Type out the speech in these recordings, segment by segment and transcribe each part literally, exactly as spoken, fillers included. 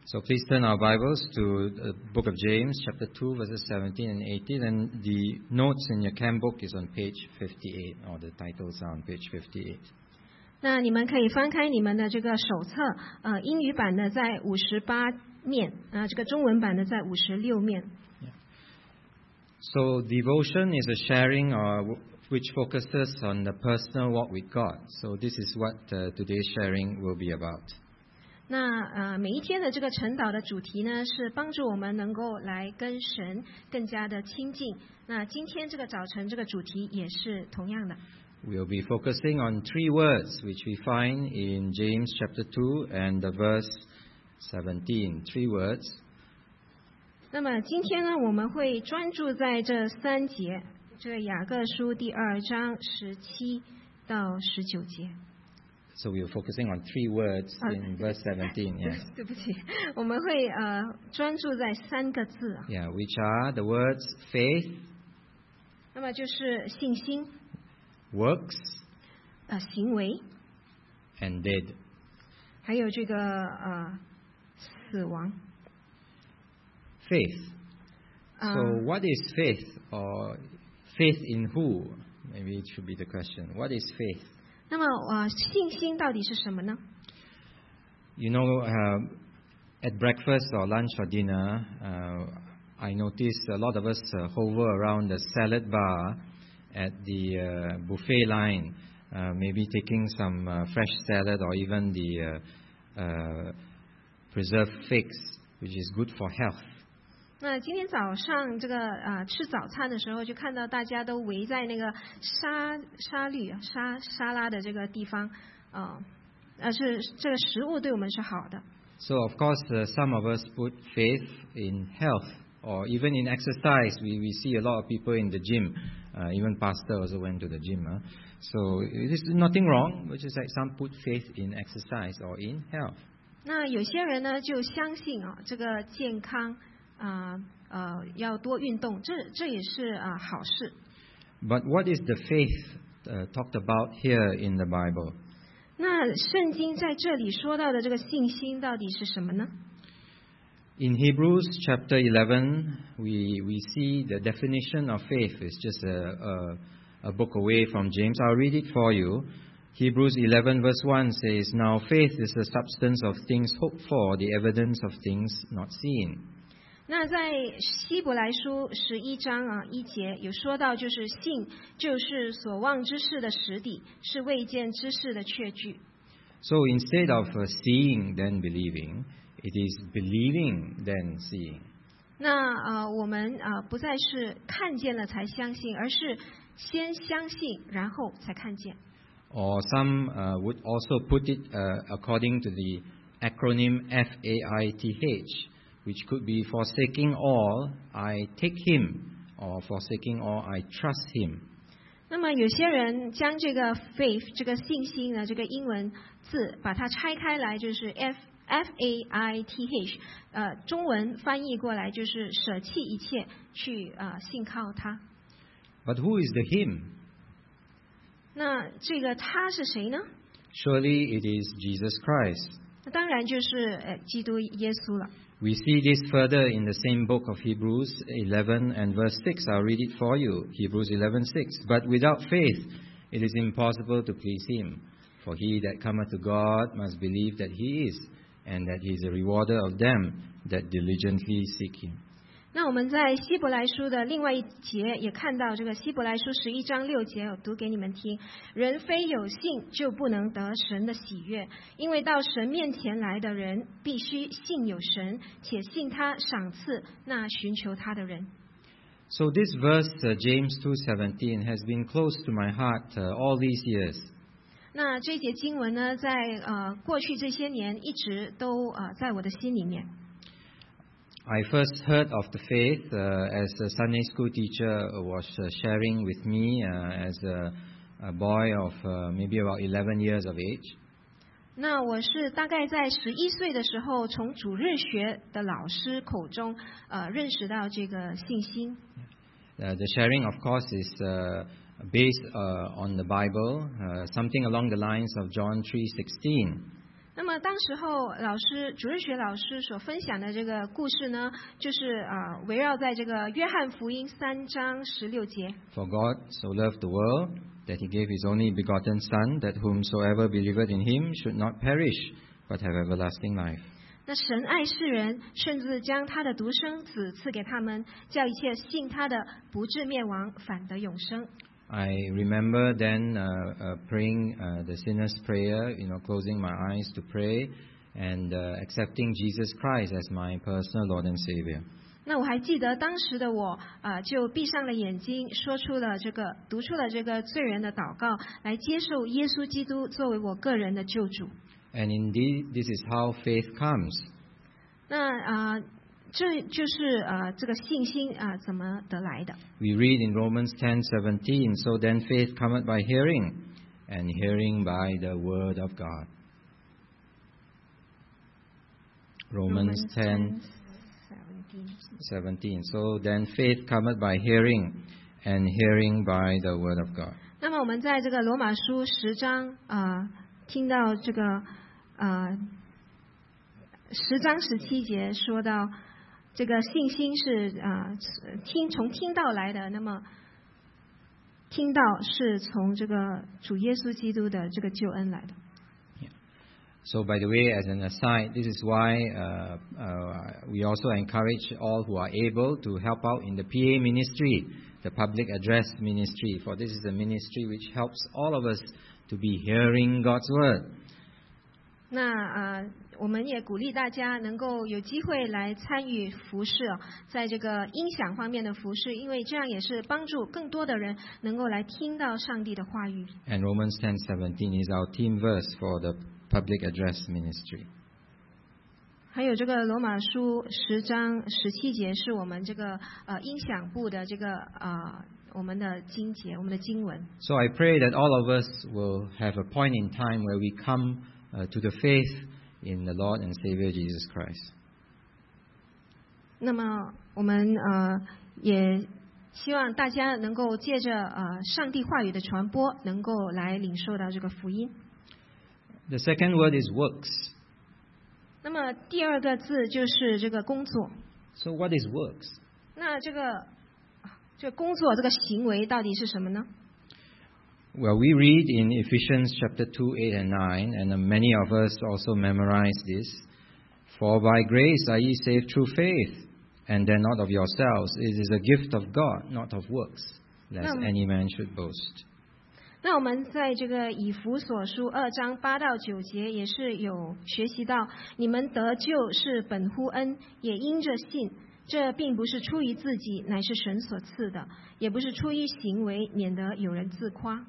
So please turn our Bibles to the book of James, chapter two, verses seventeen and eighteen. And the notes in your cam book is on page fifty-eight, or the titles are on page fifty-eight. 那你们可以翻开你们的这个手册，呃，英语版的在五十八面，啊、呃，这个中文版的在五十六面。 Yeah. So devotion is a sharing uh, which focuses on the personal walk with God. So this is what uh, today's sharing will be about. 那呃，每一天的这个晨祷的主题呢，是帮助我们能够来跟神更加的亲近。那今天这个早晨这个主题也是同样的。 We'll be focusing on three words which we find in James chapter two and the verse seventeen. Three words. 那么今天呢，我们会专注在这三节，这个雅各书第二章十七到十九节。 So we're focusing on three words in verse seventeen. Yes. 对不起，我们会呃专注在三个字啊。 Yeah, which are the words faith. 那么就是信心。 Works. 呃，行为。 And dead. 还有这个呃死亡。 Faith. Uh, so what is faith, or faith in who? Maybe it should be the question. What is faith? 那么呃，信心到底是什么呢 You know, uh, at breakfast or lunch or dinner, uh, I notice a lot of us uh, hover around the salad bar at the uh, buffet line, uh, maybe taking some uh, fresh salad or even the uh, uh, preserved figs, which is good for health. 那今天早上这个呃吃早餐的时候，就看到大家都围在那个沙沙律沙沙拉的这个地方，呃，呃是这个食物对我们是好的。 So of course, uh, some of us put faith in health, or even in exercise. We we see a lot of people in the gym. Uh, even pastor also went to the gym. Huh? So there's nothing wrong, which is like some put faith in exercise or in health. 那有些人呢就相信啊，这个健康。啊 呃, 呃要多运动，这这也是啊、呃、好事。 But what is the faith uh, talked about here in the Bible? 那圣经在这里说到的这个信心到底是什么呢 In Hebrews chapter eleven, we we see the definition of faith is just a, a, a book away from James. I'll read it for you. Hebrews eleven verse one says, Now faith is the substance of things hoped for, the evidence of things not seen. 那在希伯来书十一章啊一节有说到，就是信就是所望之事的实底，是未见之事的确据。 So instead of uh, seeing then believing, it is believing then seeing. 那呃我们呃不再是看见了才相信，而是先相信然后才看见。 Or some uh, would also put it uh, according to the acronym F A I T H.Which could be forsaking all, I take him, or forsaking all, I trust him. 那么有些人将这个 faith 这个信心呢，这个英文字把它拆开来，就是 F F A I T H， 呃，中文翻译过来就是舍弃一切去呃信靠他。 But who is the him? 那这个他是谁呢 Surely it is Jesus Christ. 那当然就是呃基督耶稣了。 We see this further in the same book of Hebrews eleven and verse six. I'll read it for you. Hebrews eleven six. But without faith it is impossible to please him. For he that cometh to God must believe that he is, and that he is a rewarder of them that diligently seek him. 那我们在希伯来书的另外一节也看到，这个希伯来书十一章六节，我读给你们听。人非有信就不能得神的喜悦，因为到神面前来的人必须信有神，且信他赏赐那寻求他的人。 So this verse, uh, James two seventeen, has been close to my heart uh, all these years. 那这节经文呢，在呃过去这些年一直都呃在我的心里面。 I first heard of the faith uh, as a Sunday school teacher was uh, sharing with me uh, as a, a boy of uh, maybe about eleven years of age. 那我是大概在十一岁的时候，从主日学的老师口中，呃，认识到这个信心。 Uh, the sharing, of course, is uh, based uh, on the Bible, uh, something along the lines of John three sixteen. 那么当时候老师主日学老师所分享的这个故事呢，就是啊、呃、围绕在这个约翰福音三章十六节。 For God so loved the world that he gave his only begotten Son, that whomsoever believeth in him should not perish, but have everlasting life. 那神爱世人，甚至将他的独生子赐给他们，叫一切信他的不至灭亡，反得永生。 I remember then uh, uh, praying uh, the sinner's prayer, you know, closing my eyes to pray and uh, accepting Jesus Christ as my personal Lord and Savior. 那我还记得当时的我啊、呃，就闭上了眼睛，说出了这个，读出了这个罪人的祷告，来接受耶稣基督作为我个人的救主。 And indeed, this is how faith comes. 那啊、呃，这就是呃这个信心啊、呃、怎么得来的？ We read in Romans ten seventeen, so then faith cometh by hearing, and hearing by the word of God. Romans ten seventeen, so then faith cometh by hearing, and hearing by the word of God. 那么我们在这个罗马书十章啊、呃，听到这个呃十章十七节说到。这个信心是啊、呃、听从听到来的，那么听到是从这个主耶稣基督的这个救恩来的。 Yeah. So by the way, as an aside, this is why uh, uh, we also encourage all who are able to help out in the P A ministry, the public address ministry, for this is a ministry which helps all of us to be hearing God's word. 那啊、呃，我们也鼓励大家能够有机会来参与服事、哦，在这个音响方面的服事，因为这样也是帮助更多的人能够来听到上帝的话语。 And Romans ten seventeen is our theme verse for the public address ministry. 还有这个罗马书十章十七节是我们这个呃音响部的这个呃我们的经节，我们的经文。 So I pray that all of us will have a point in time where we come Uh, to the faith in the Lord and Savior Jesus Christ. 那么我们呃也希望大家能够借着呃上帝话语的传播，能够来领受到这个福音。 The second word is works. 那么第二个字就是这个工作。 So what is works? 那这个这个工作这个行为到底是什么呢？ Well, we read in Ephesians chapter two, eight and nine, and many of us also memorize this. For by grace are ye saved through faith, and then not of yourselves. It is a gift of God, not of works, lest any man should boast. 那我们在这个以弗所书二章八到九节也是有学习到，你们得救是本乎恩，也因着信。这并不是出于自己，乃是神所赐的；也不是出于行为，免得有人自夸。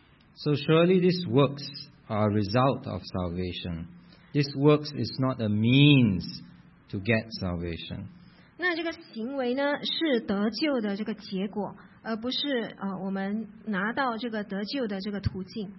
So surely these works are a result of salvation. This works is not a means to get salvation. 那这个行为呢，是得救的这个结果，而不是呃我们拿到这个得救的这个途径。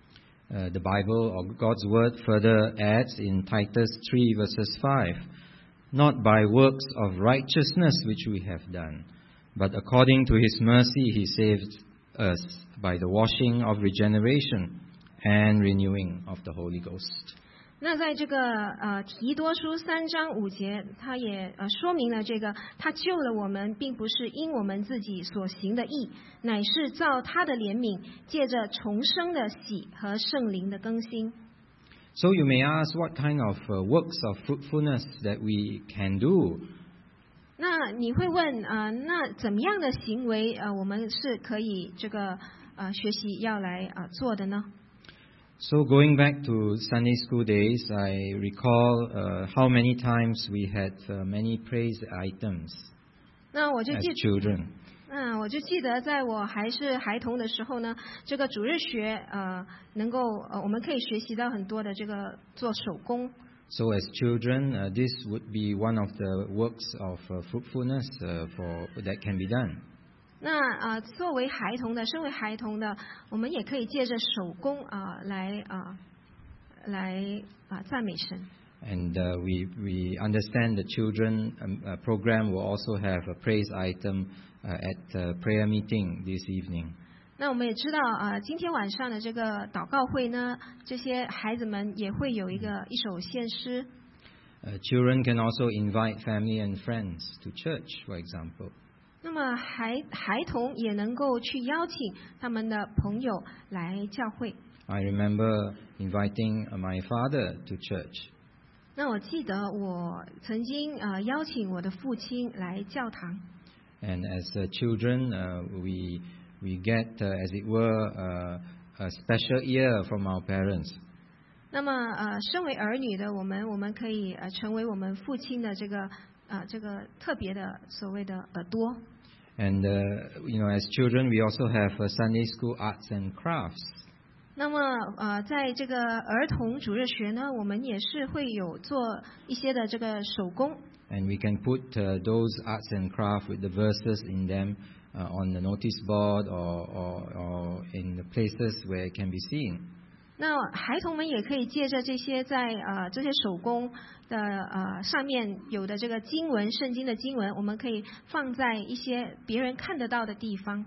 Uh, the Bible or God's word further adds in Titus three verses five, not by works of righteousness which we have done, but according to his mercy he saved us by the washing of regeneration and renewing of the Holy Ghost. 那在这个呃提多书三章五节，他也呃说明了这个，他救了我们，并不是因我们自己所行的义，乃是照他的怜悯，借着重生的喜和圣灵的更新。 So you may ask what kind of uh, works of fruitfulness that we can do. 那你会问啊、呃，那怎么样的行为呃，我们是可以这个呃学习要来啊、呃、做的呢？ So going back to Sunday school days, I recall uh, how many times we had uh, many praise items 那我就 as 记 children. 嗯，我就记得在我还是孩童的时候呢，这个主日学呃能够呃我们可以学习到很多的这个做手工。 So as children, uh, this would be one of the works of uh, fruitfulness uh, for that can be done. 那啊、呃，作为孩童的，身为孩童的，我们也可以借着手工啊、呃、来啊、呃、来啊、呃、赞美神。 And uh, we we understand the children um, uh, program will also have a praise item uh, at uh, prayer meeting this evening. 那我们也知道啊、呃，今天晚上的这个祷告会呢，这些孩子们也会有一个一首献诗。 Uh, children can also invite family and friends to church, for example. 那么孩孩童也能够去邀请他们的朋友来教会。 I remember inviting uh, my father to church. 那我记得我曾经呃邀请我的父亲来教堂。 And as uh, children, uh, we we get, uh, as it were, uh, a special ear from our parents. 那么呃，身为儿女的我们，我们可以呃成为我们父亲的这个呃这个特别的所谓的耳朵。 And uh, you know, as children, we also have uh, Sunday school arts and crafts. 那么呃，在这个儿童主日学呢，我们也是会有做一些的这个手工。 And we can put uh, those arts and crafts with the verses in them uh, on the notice board or, or, or in the places where it can be seen. 那孩童们也可以借着这些在呃这些手工的呃上面有的这个经文，圣经的经文，我们可以放在一些别人看得到的地方。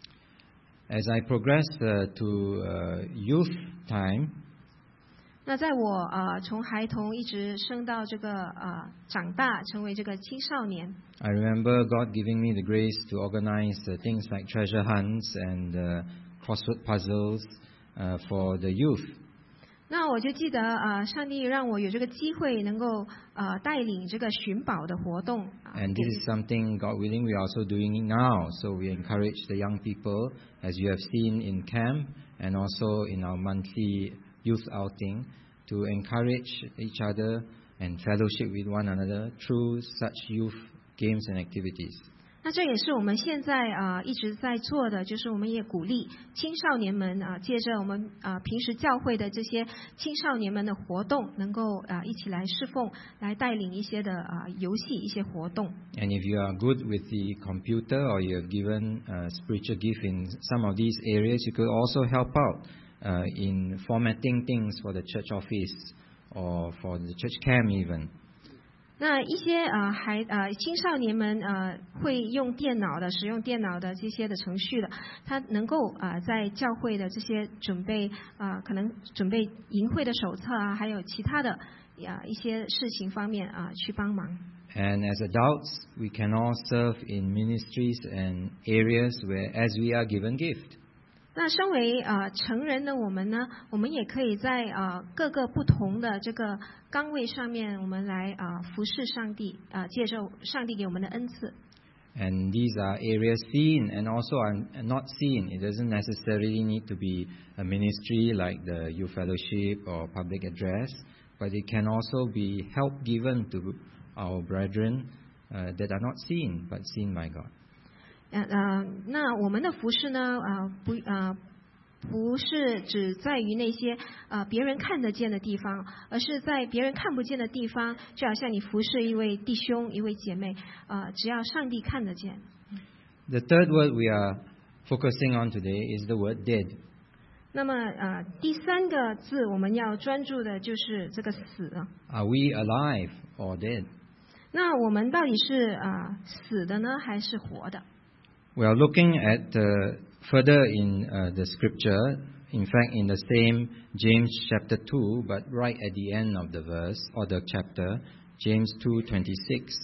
As I progress uh, to uh, youth time, 那在我呃从孩童一直升到这个呃长大，成为这个青少年。 I remember God giving me the grace to organize uh, things like treasure hunts and uh, crossword puzzles uh, for the youth. 那我就记得呃上帝让我有这个机会能够呃带领这个寻宝的活动。 And this is something, God willing, we are also doing it now. So we encourage the young people, as you have seen in camp and also in our monthly youth outing, to encourage each other and fellowship with one another through such youth games and activities. 那这也是我们现在啊、呃、一直在做的，就是我们也鼓励青少年们啊、呃，借着我们啊、呃、平时教会的这些青少年们的活动，能够啊、呃、一起来侍奉，来带领一些的啊、呃、游戏一些活动。 And if you are good with the computer or you have given a spiritual gift in some of these areas, you could also help out uh, in formatting things for the church office or for the church camp even. 那一些啊、呃、还啊、呃、青少年们呃会用电脑的，使用电脑的这些的程序的，他能够啊、呃、在教会的这些准备啊、呃、可能准备营会的手册啊，还有其他的啊、呃、一些事情方面啊、呃、去帮忙。 And as adults, we can all serve in ministries and areas where as we are given gift. 那身为呃成人的我们呢，我们也可以在呃各个不同的这个岗位上面，我们来啊、呃、服侍上帝啊、呃，借着上帝给我们的恩赐。 And these are areas seen and also are not seen. It doesn't necessarily need to be a ministry like the youth fellowship or public address, but it can also be help given to our brethren uh, that are not seen but seen by God. 呃呃，那我们的服侍呢，呃不呃不是只在于那些呃别人看得见的地方，而是在别人看不见的地方，就好像你服侍一位弟兄、一位姐妹，呃，只要上帝看得见。 The third word we are focusing on today is the word dead. 那么呃第三个字我们要专注的就是这个死了。 Are we alive or dead? 那我们到底是啊、呃、死的呢，还是活的？ We are looking at uh, further in uh, the scripture, in fact in the same James chapter two, but right at the end of the verse or the chapter, James two twenty-six.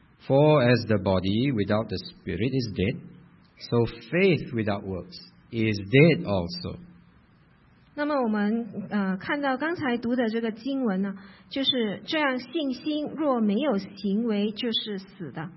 For as the body without the spirit is dead, so faith without works is dead also. 那么我们呃看到刚才读的这个经文呢，就是这样，信心若没有行为，就是死的。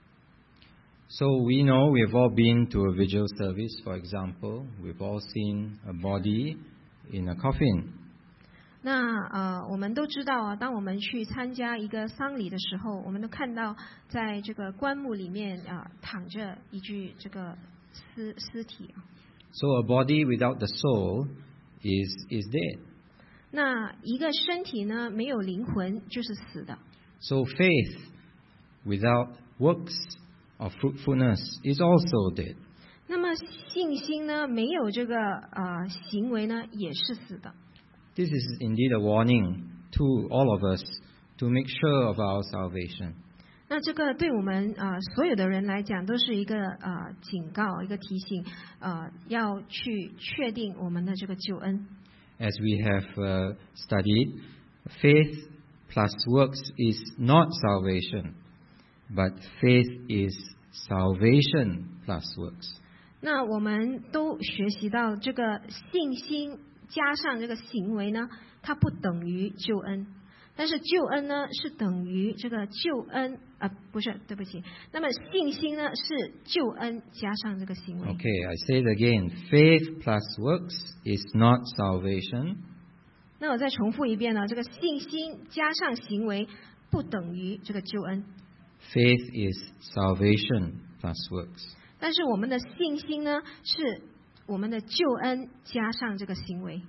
So we know we've all been to a vigil service, for example. We've all seen a body in a coffin. 那呃，我们都知道啊，当我们去参加一个丧礼的时候，我们都看到在这个棺木里面啊、呃、躺着一具这个尸尸体。 So a body without the soul is is dead. 那一个身体呢，没有灵魂就是死的。 So faith without works of fruitfulness is also dead. 那么信心呢，没有这个呃行为呢，也是死的。 This is indeed a warning to all of us to make sure of our salvation. 那这个对我们啊、呃、所有的人来讲，都是一个呃警告，一个提醒，呃，要去确定我们的这个救恩。 As we have uh, studied, faith plus works is not salvation, but faith is salvation plus works. 那我们都学习到，这个信心加上这个行为呢，它不等于救恩。但是救恩呢，是等于这个救恩啊、呃，不是，对不起。那么信心呢，是救恩加上这个行为。 Okay, I say it again. Faith plus works is not salvation. 那我再重复一遍呢，这个信心加上行为不等于这个救恩。 Faith is salvation plus works. 但是我们的信心呢，是我们的救恩加上这个行为。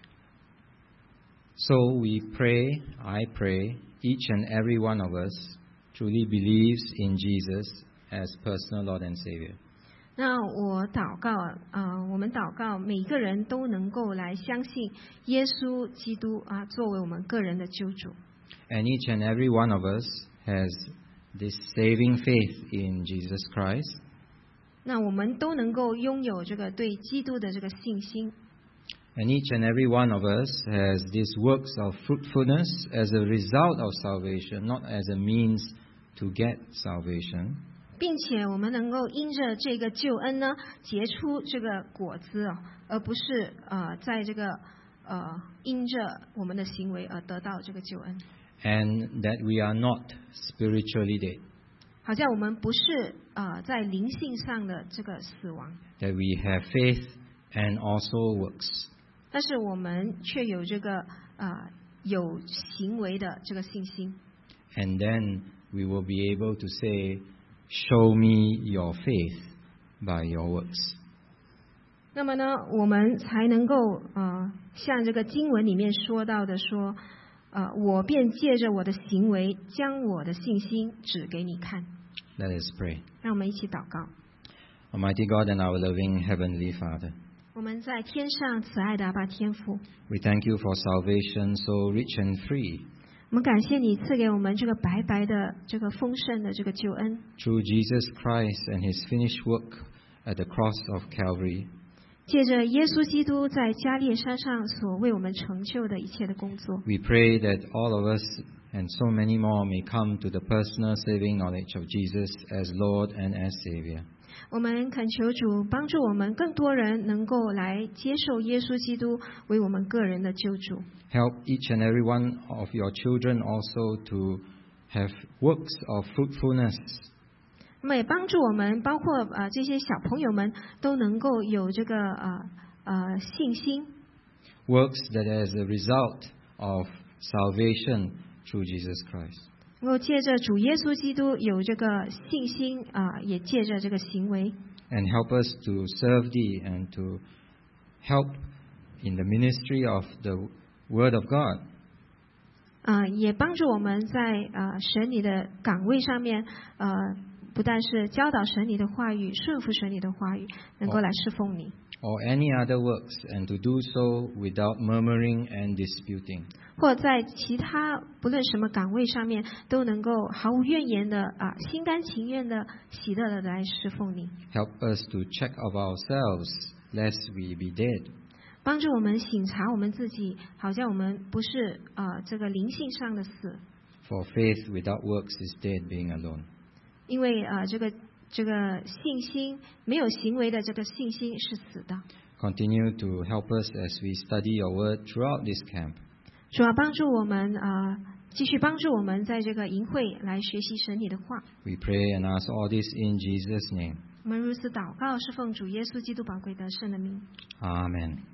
So we pray, I pray, each and every one of us truly believes in Jesus as personal Lord and Savior. 那我祷告啊、呃，我们祷告，每一个人都能够来相信耶稣基督啊，作为我们个人的救主。 And each and every one of us has this saving faith in Jesus Christ. 那我们都能够拥有这个对基督的这个信心。 And each and every one of us has these works of fruitfulness as a result of salvation, not as a means to get salvation. 并且我们能够因着这个救恩呢，结出这个果子哦，而不是呃，在这个呃因着我们的行为而得到这个救恩。 And that we are not spiritually dead. 好像我们不是呃在灵性上的这个死亡。 That we have faith and also works. 但是我们却有这个呃有行为的这个信心。 And then we will be able to say, "Show me your faith by your works." 那么呢，我们才能够呃像这个经文里面说到的说，呃，我便借着我的行为，将我的信心指给你看。 Let us pray. 让我们一起祷告。 Almighty God and our loving Heavenly Father, 我们在天上慈爱的阿爸天父， we thank you for salvation so rich and free. 我们感谢你赐给我们这个白白的这个丰盛的这个救恩。 Through Jesus Christ and His finished work at the cross of Calvary, 借着耶稣基督在加列山上所为我们成就的一切的工作， we pray that all of us and so many more may come to the personal saving knowledge of Jesus as Lord and as Savior. 我们恳求主帮助我们更多人能够来接受耶稣基督为我们个人的救主。 Help each and every one of your children also to have works of fruitfulness. 那么也帮助我们，包括呃这些小朋友们都能够有这个呃呃信心。 Works that as a result of salvation through Jesus Christ. 能够借着主耶稣基督有这个信心啊、呃，也借着这个行为。 And help us to serve Thee and to help in the ministry of the Word of God. 啊、呃，也帮助我们在呃神你的岗位上面，呃，不但是教导神你的话语，顺服神你的话语，能够来侍奉你。 Or any other works, and to do so without murmuring and disputing. 或在其他不论什么岗位上面，都能够毫无怨言的啊，心甘情愿的、喜乐的来侍奉你。 Help us to check of ourselves, lest we be dead. 帮助我们省察我们自己，好像我们不是呃这个灵性上的死。 For faith without works is dead, being alone. 因为呃这个这个信心没有行为的这个信心是死的。 Continue to help us as we study your word throughout this camp. 主要帮助我们啊、呃，继续帮助我们在这个营会来学习神你的话。 We pray and ask all this in Jesus' name. 我们如此祷告，是奉主耶稣基督宝贵的圣的名。 Amen.